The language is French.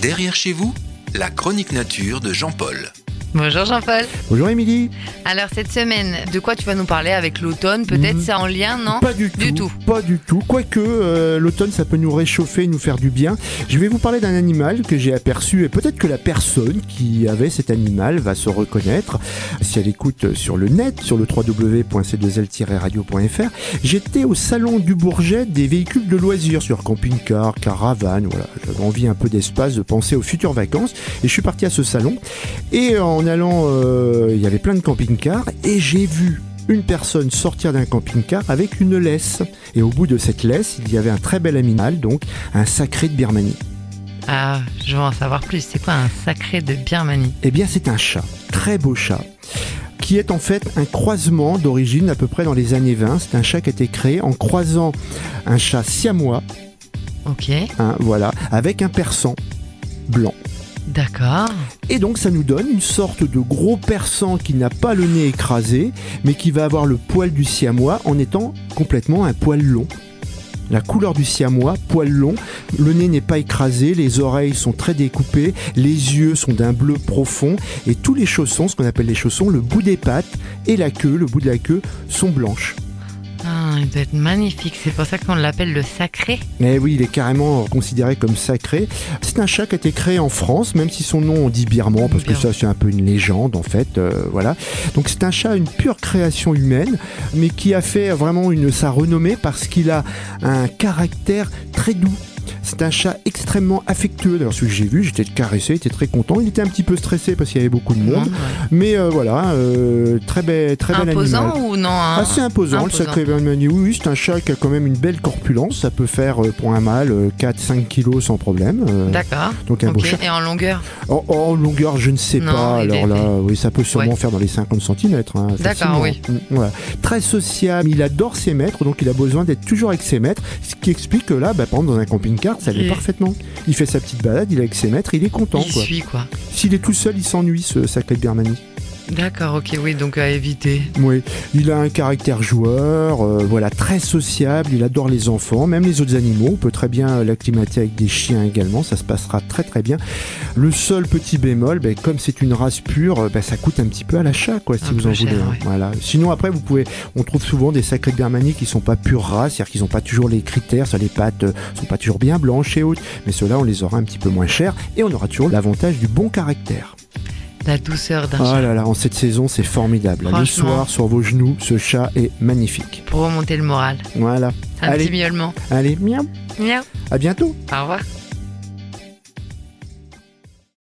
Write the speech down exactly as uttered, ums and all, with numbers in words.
Derrière chez vous, la chronique nature de Jean-Paul. Bonjour Jean-Paul. Bonjour Émilie. Alors cette semaine, de quoi tu vas nous parler avec l'automne? Peut-être Mmh. c'est en lien, non? Pas du tout. Du tout. Pas du tout. Quoique euh, l'automne, ça peut nous réchauffer, nous faire du bien. Je vais vous parler d'un animal que j'ai aperçu et peut-être que la personne qui avait cet animal va se reconnaître si elle écoute sur le net, sur le w w w point c deux l tiret radio point f r. J'étais au salon du Bourget des véhicules de loisirs sur camping-car, caravane. Voilà, j'avais envie un peu d'espace, de penser aux futures vacances et je suis parti à ce salon. Et en allant, euh, il y avait plein de camping-cars et j'ai vu une personne sortir d'un camping-car avec une laisse. Et au bout de cette laisse, il y avait un très bel animal, donc un sacré de Birmanie. Ah, je veux en savoir plus. C'est quoi un sacré de Birmanie? Eh bien, c'est un chat, très beau chat, qui est en fait un croisement d'origine à peu près dans les années vingt. C'est un chat qui a été créé en croisant un chat siamois, Ok, hein, voilà, avec un persan blanc. d'accord. Et donc ça nous donne une sorte de gros persan qui n'a pas le nez écrasé, mais qui va avoir le poil du siamois en étant complètement un poil long. La couleur du siamois, poil long, le nez n'est pas écrasé, les oreilles sont très découpées, les yeux sont d'un bleu profond et tous les chaussons, ce qu'on appelle les chaussons, le bout des pattes et la queue, le bout de la queue sont blanches. Ah, il doit être magnifique. C'est pour ça qu'on l'appelle le sacré. Mais oui, il est carrément considéré comme sacré. C'est un chat qui a été créé en France, même si son nom on dit birman, parce que ça c'est un peu une légende en fait. Euh, voilà. Donc c'est un chat, une pure création humaine, mais qui a fait vraiment une, sa renommée parce qu'il a un caractère très doux. C'est un chat extrêmement affectueux. D'ailleurs, celui que j'ai vu, j'étais caressé, il était très content. Il était un petit peu stressé parce qu'il y avait beaucoup de monde. Ouais, ouais. Mais euh, voilà, euh, très bel, très bel Imposant animal. ou non hein Assez imposant, Imposant. le sacré Birmanie. Oui, oui, c'est un chat qui a quand même une belle corpulence. Ça peut faire euh, pour un mâle euh, quatre à cinq kilos sans problème. Euh, D'accord. donc un beau Ok. chat. Et en longueur? En, en longueur, je ne sais Non, pas. il est- Alors là, oui, ça peut sûrement Ouais. faire dans les cinquante centimètres. Hein, D'accord, facilement. oui. Mm, voilà. Très sociable, il adore ses maîtres, donc il a besoin d'être toujours avec ses maîtres. Ce qui explique que là, bah, par exemple, dans un camping-car, ça l'est Et- parfaitement. Il fait sa petite balade, il est avec ses maîtres, il est content. Il Quoi. suit quoi. S'il est tout seul, il s'ennuie, ce sacré Birmanie. D'accord, ok, oui, donc à éviter. Oui, il a un caractère joueur, euh, voilà, très sociable, il adore les enfants, même les autres animaux, on peut très bien l'acclimater avec des chiens également, ça se passera très très bien. Le seul petit bémol, ben, comme c'est une race pure, ben, ça coûte un petit peu à l'achat, quoi, si Un vous peu en cher, voulez. hein. ouais. Voilà. Sinon après, vous pouvez, on trouve souvent des sacrés Birmanie qui sont pas pure race, c'est-à-dire qu'ils n'ont pas toujours les critères, ça, les pattes euh, sont pas toujours bien blanches et hautes, mais ceux-là, on les aura un petit peu moins chers et on aura toujours l'avantage du bon caractère. La douceur d'un Oh chat. là là, en cette saison, c'est formidable. Le Franchement. soir, sur vos genoux, ce chat est magnifique. Pour remonter le moral. Voilà. Un Allez. petit miaulement. Allez, miaou. Miaou. À bientôt. Au revoir.